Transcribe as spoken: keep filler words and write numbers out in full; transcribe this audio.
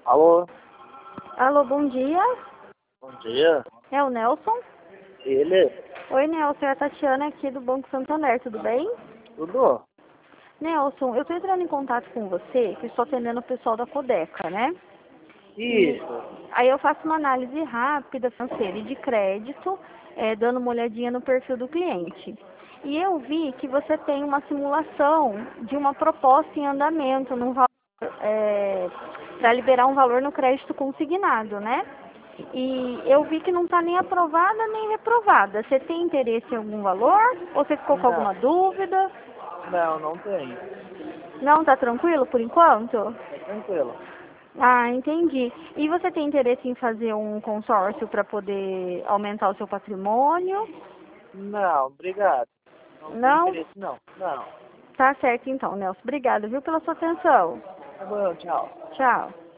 Alô, Alô, bom dia. bom dia. É o Nelson? Ele? Oi, Nelson, é a Tatiana aqui do Banco Santander, tudo bem? Tudo? Nelson, eu estou entrando em contato com você, que eu estou atendendo o pessoal da Codeca, né? E Isso. aí eu faço uma análise rápida, financeira e de crédito, é, dando uma olhadinha no perfil do cliente. E eu vi que você tem uma simulação de uma proposta em andamento num valor, é, para liberar um valor no crédito consignado, né? E eu vi que não está nem aprovada nem reprovada. Você tem interesse em algum valor? Ou você ficou com Não, alguma dúvida? não, não tenho. Não, tá tranquilo por enquanto? Tá tranquilo. Ah, entendi. E você tem interesse em fazer um consórcio para poder aumentar o seu patrimônio? Não, obrigado. Não tenho Não? interesse, não. Não. Tá certo então, Nelson. Obrigada, viu, pela sua atenção. Tá bom, tchau. Tchau.